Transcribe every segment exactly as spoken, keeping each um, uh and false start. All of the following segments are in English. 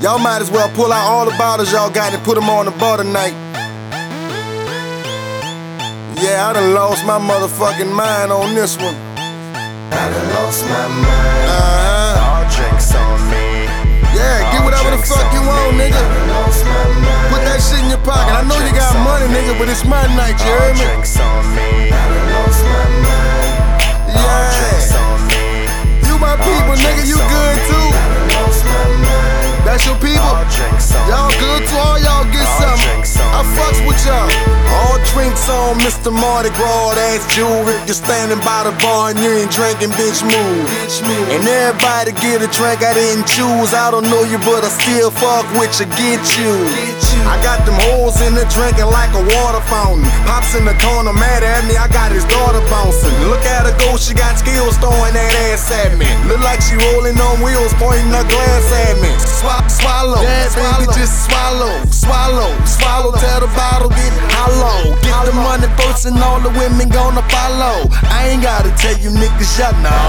Y'all might as well pull out all the bottles y'all got and put them on the bar tonight. Yeah, I done lost my motherfucking mind on this one. I done lost my mind. Uh-huh. All drinks on me. Yeah, get whatever the fuck you want, nigga. Put that shit in your pocket. I know you got money, nigga, but it's my night, you heard me? Drinks on me. Yeah. You my people, nigga, you good too. That's your people. Y'all good too, all y'all get something. I fucks with y'all. All drinks on Mister Mardi Gras, that's jewelry. You're standing by the bar and you ain't drinking, bitch, move. And everybody get a drink, I didn't choose. I don't know you, but I still fuck with you, get you. I got them holes in the drinking like a water fountain. Pops in the corner mad at me, I got his daughter bouncing. Look at her go, she got skills throwing that ass at me. Look like she rolling on wheels, pointing her glass at me. Swallow, swallow, yeah, baby, just swallow, swallow, swallow. Tell the bottle get hollow. Get the money first and all the women gonna follow. I ain't gotta tell you niggas, y'all know.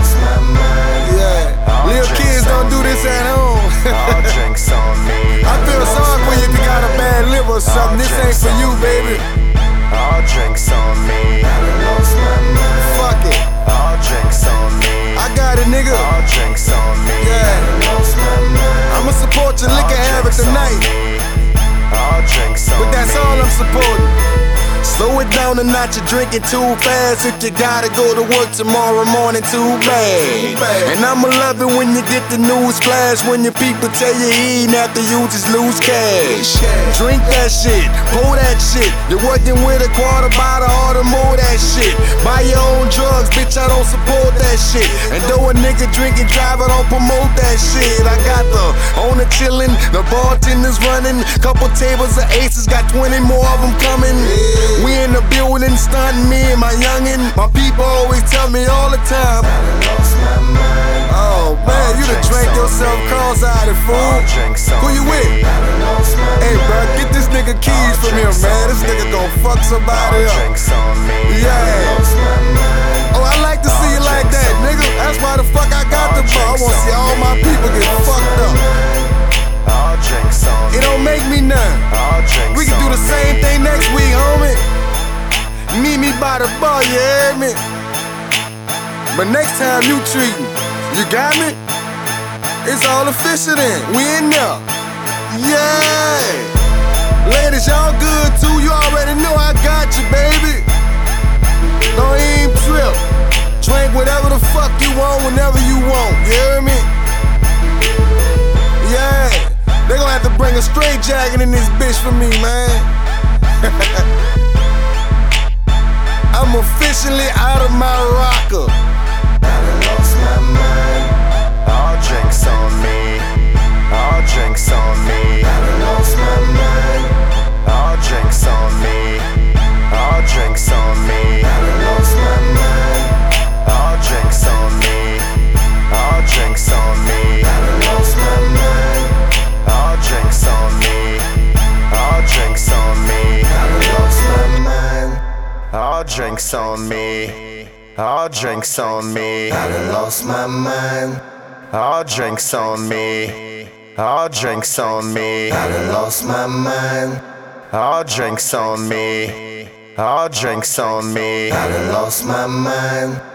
Yeah, little kids don't do this at home. All drinks on me. I feel sorry for you if you got a bad liver or something. This ain't for you, baby. All drinks on me. Fuck it. All drinks on me. I got it, nigga. All drinks on me. Yeah. I'ma support your liquor habit tonight. All drinks on But that's me. all I'm supporting. Slow it down and not you drinking too fast. If you gotta go to work tomorrow morning, too bad. And I'ma love it when you get the news flash. When your people tell you eating after you just lose cash. Drink that shit, pour that shit. You're working with a quarter bottle or to more that shit. Buy your own drugs, bitch, I don't support that shit. And though a nigga drink and drive, I don't promote that shit. I got the owner chillin', the bartender's running. Couple tables of aces, got twenty more of them coming. We in the building, stunting me and my youngin'. My people always tell me all the time. Oh man, you done drank yourself cross-eyed, fool. Who you with? Hey bro, get this nigga keys from him, man. This nigga gon' fuck somebody up. Yeah. Oh, I like to see you like that, nigga. That's why the fuck I got the bar. I wanna see all my people get fucked up. It don't make me none. We can do the same thing next week, homie. Meet me by the bar, you hear me? But next time you treat me, you got me? It's all official then, we in there. Yeah! Ladies, y'all good too, you already know I got you, baby. Don't even trip. Drink whatever the fuck you want, whenever you want, you hear me? Yeah! They gon' have to bring a straight jacket in this bitch for me, man. I'm officially out of my rocker. I done lost my mind. All drinks on me. All drinks on me. I done lost my mind. All drinks on me. All drinks on me. I done lost my mind. All drinks on me. All drinks on me. I done lost my mind. All drinks on me. All drinks on me. I done lost my mind. All drinks on me. All drinks on me. I done lost my mind. All drinks on me. All drinks on me. I done lost my mind. All drinks on me. All drinks on me. I done lost my mind.